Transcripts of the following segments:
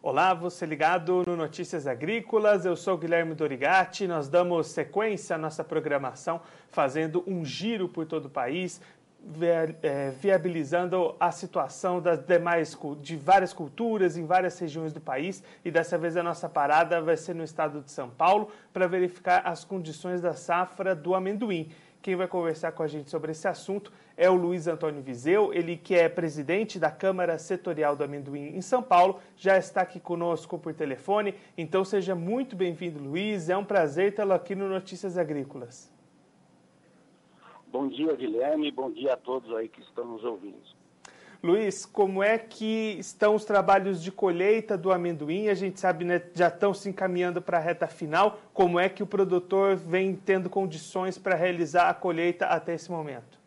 Olá, você ligado no Notícias Agrícolas, eu sou Guilherme Dorigatti, nós damos sequência à nossa programação, fazendo um giro por todo o país, viabilizando a situação de várias culturas em várias regiões do país, e dessa vez a nossa parada vai ser no estado de São Paulo para verificar as condições da safra do amendoim. Quem vai conversar com a gente sobre esse assunto é o Luiz Antônio Viseu, ele que é presidente da Câmara Setorial do Amendoim em São Paulo, já está aqui conosco por telefone, então seja muito bem-vindo, Luiz, é um prazer tê-lo aqui no Notícias Agrícolas. Bom dia, Guilherme, bom dia a todos aí que estão nos ouvindo. Luiz, como é que estão os trabalhos de colheita do amendoim? A gente sabe, né, já estão se encaminhando para a reta final. Como é que o produtor vem tendo condições para realizar a colheita até esse momento?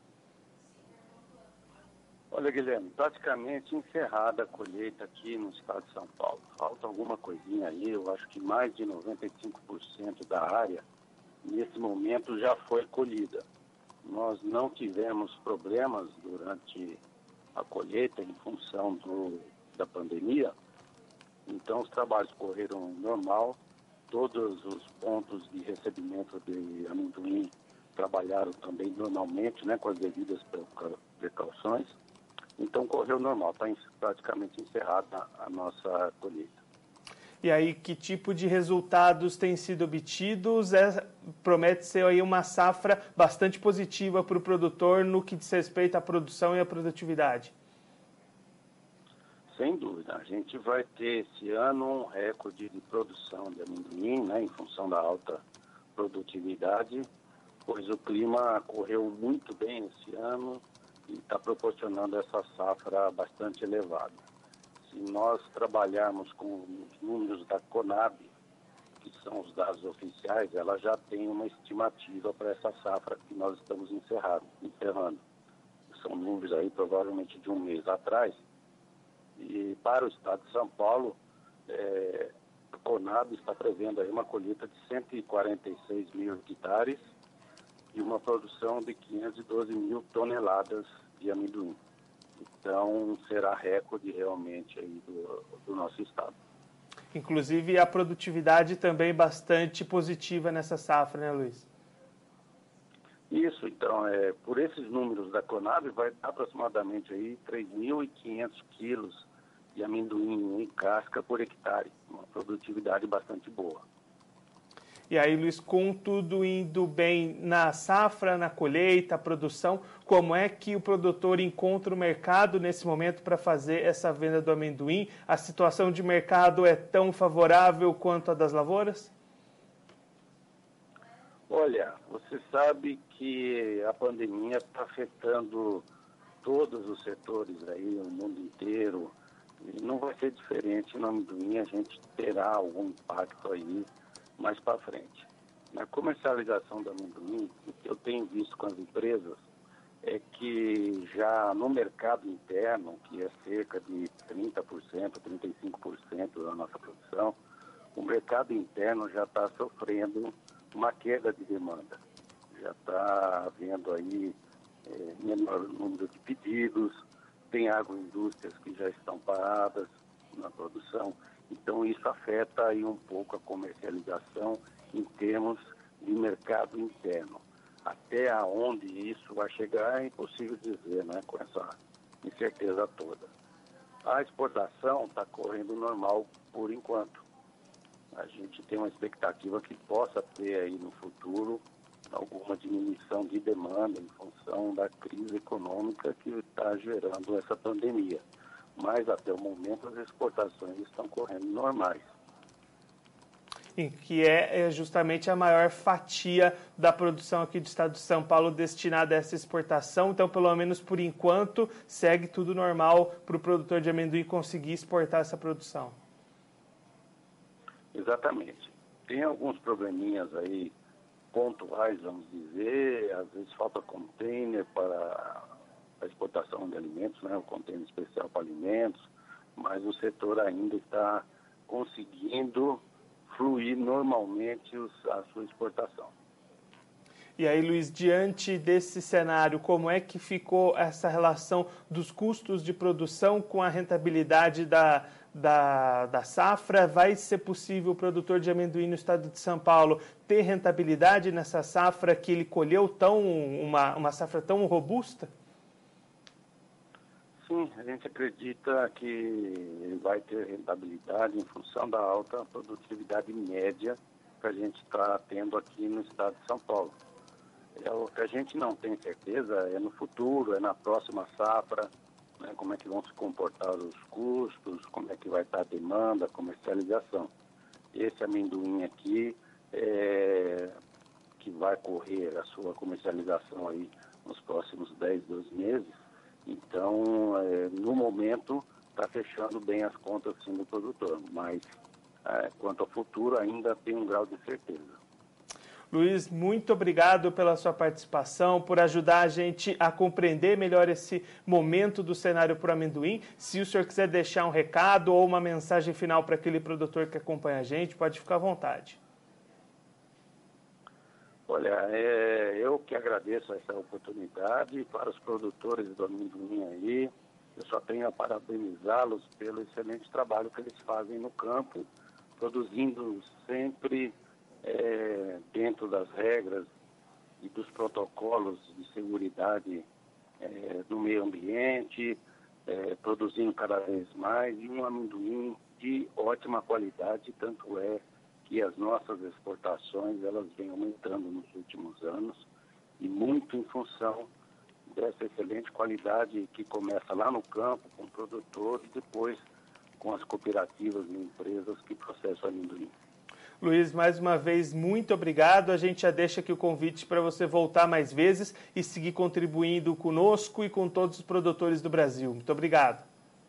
Olha, Guilherme, praticamente encerrada a colheita aqui no estado de São Paulo. Falta alguma coisinha aí, eu acho que mais de 95% da área, nesse momento, já foi colhida. Nós não tivemos problemas durante a colheita em função da pandemia, então os trabalhos correram normal, todos os pontos de recebimento de amendoim trabalharam também normalmente, né, com as devidas precauções, então correu normal, está praticamente encerrada a nossa colheita. E aí, que tipo de resultados têm sido obtidos? Promete ser aí uma safra bastante positiva para o produtor no que diz respeito à produção e à produtividade. Sem dúvida, a gente vai ter esse ano um recorde de produção de amendoim, né, em função da alta produtividade, pois o clima correu muito bem esse ano e está proporcionando essa safra bastante elevada. Se nós trabalharmos com os números da Conab, que são os dados oficiais, ela já tem uma estimativa para essa safra que nós estamos encerrando. São números aí provavelmente de um mês atrás. E para o estado de São Paulo, a Conab está prevendo aí uma colheita de 146 mil hectares e uma produção de 512 mil toneladas de amendoim. Então, será recorde realmente aí do nosso estado. Inclusive, a produtividade também bastante positiva nessa safra, né, Luiz? Isso, então, por esses números da Conab, vai dar aproximadamente aí 3.500 quilos de amendoim em casca por hectare, uma produtividade bastante boa. E aí, Luiz, com tudo indo bem na safra, na colheita, a produção, como é que o produtor encontra o mercado nesse momento para fazer essa venda do amendoim? A situação de mercado é tão favorável quanto a das lavouras? Olha, você sabe que a pandemia está afetando todos os setores aí, o mundo inteiro, e não vai ser diferente no amendoim, a gente terá algum impacto aí mais para frente. Na comercialização do amendoim, o que eu tenho visto com as empresas é que já no mercado interno, que é cerca de 30%, 35% da nossa produção, o mercado interno já está sofrendo uma queda de demanda. Já está havendo aí menor número de pedidos, tem agroindústrias que já estão paradas na produção, então isso afeta aí um pouco a comercialização em termos de mercado interno. Até onde isso vai chegar é impossível dizer, né, com essa incerteza toda. A exportação está correndo normal por enquanto. A gente tem uma expectativa que possa ter aí no futuro alguma diminuição de demanda em função da crise econômica que está gerando essa pandemia. Mas até o momento as exportações estão correndo normais. E que é justamente a maior fatia da produção aqui do estado de São Paulo destinada a essa exportação. Então, pelo menos por enquanto, segue tudo normal para o produtor de amendoim conseguir exportar essa produção. Exatamente. Tem alguns probleminhas aí pontuais, vamos dizer, às vezes falta container para a exportação de alimentos, né, o container especial para alimentos, mas o setor ainda está conseguindo fluir normalmente a sua exportação. E aí, Luiz, diante desse cenário, como é que ficou essa relação dos custos de produção com a rentabilidade da safra? Vai ser possível o produtor de amendoim no estado de São Paulo ter rentabilidade nessa safra que ele colheu uma safra tão robusta? Sim, a gente acredita que ele vai ter rentabilidade em função da alta produtividade média que a gente está tendo aqui no estado de São Paulo. O que a gente não tem certeza é no futuro, é na próxima safra, né, como é que vão se comportar os custos, como é que vai estar a demanda, a comercialização. Esse amendoim aqui, que vai correr a sua comercialização aí nos próximos 10, 12 meses, então, no momento, está fechando bem as contas sim, do produtor, mas quanto ao futuro ainda tem um grau de certeza. Luiz, muito obrigado pela sua participação, por ajudar a gente a compreender melhor esse momento do cenário para o amendoim. Se o senhor quiser deixar um recado ou uma mensagem final para aquele produtor que acompanha a gente, pode ficar à vontade. Olha, eu que agradeço essa oportunidade para os produtores do amendoim aí. Eu só tenho a parabenizá-los pelo excelente trabalho que eles fazem no campo, produzindo sempre dentro das regras e dos protocolos de seguridade do meio ambiente, produzindo cada vez mais, e um amendoim de ótima qualidade, tanto é que as nossas exportações elas vêm aumentando nos últimos anos, e muito em função dessa excelente qualidade que começa lá no campo, com o produtor, e depois com as cooperativas e empresas que processam amendoim. Luiz, mais uma vez, muito obrigado. A gente já deixa aqui o convite para você voltar mais vezes e seguir contribuindo conosco e com todos os produtores do Brasil. Muito obrigado.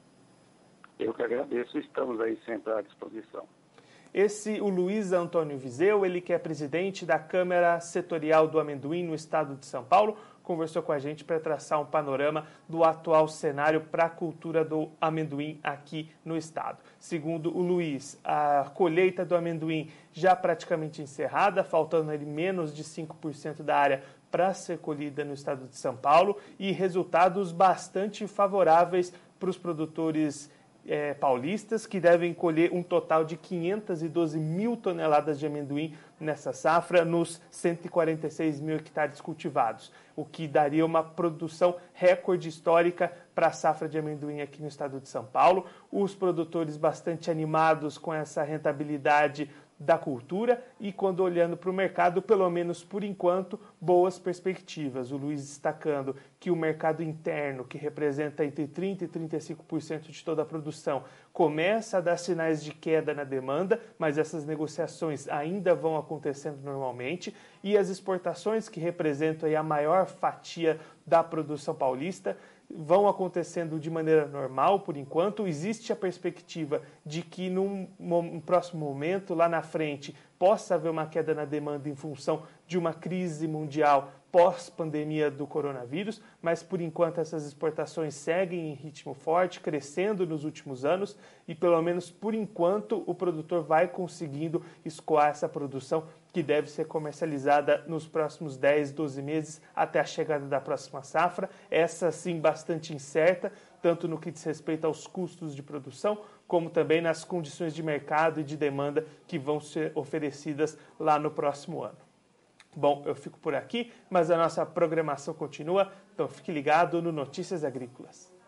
Eu que agradeço, estamos aí sempre à disposição. O Luiz Antônio Viseu, ele que é presidente da Câmara Setorial do Amendoim no estado de São Paulo, conversou com a gente para traçar um panorama do atual cenário para a cultura do amendoim aqui no estado. Segundo o Luiz, a colheita do amendoim já praticamente encerrada, faltando ali menos de 5% da área para ser colhida no estado de São Paulo, e resultados bastante favoráveis para os produtores paulistas, que devem colher um total de 512 mil toneladas de amendoim nessa safra, nos 146 mil hectares cultivados, o que daria uma produção recorde histórica para a safra de amendoim aqui no estado de São Paulo. Os produtores bastante animados com essa rentabilidade da cultura e, quando olhando para o mercado, pelo menos por enquanto, boas perspectivas. O Luiz destacando que o mercado interno, que representa entre 30% e 35% de toda a produção, começa a dar sinais de queda na demanda, mas essas negociações ainda vão acontecendo normalmente, e as exportações, que representam aí a maior fatia da produção paulista, vão acontecendo de maneira normal por enquanto. Existe a perspectiva de que num próximo momento, lá na frente, possa haver uma queda na demanda em função de uma crise mundial pós-pandemia do coronavírus, mas por enquanto essas exportações seguem em ritmo forte, crescendo nos últimos anos, e pelo menos por enquanto o produtor vai conseguindo escoar essa produção, que deve ser comercializada nos próximos 10, 12 meses até a chegada da próxima safra. Essa sim bastante incerta, tanto no que diz respeito aos custos de produção, como também nas condições de mercado e de demanda que vão ser oferecidas lá no próximo ano. Bom, eu fico por aqui, mas a nossa programação continua, então fique ligado no Notícias Agrícolas.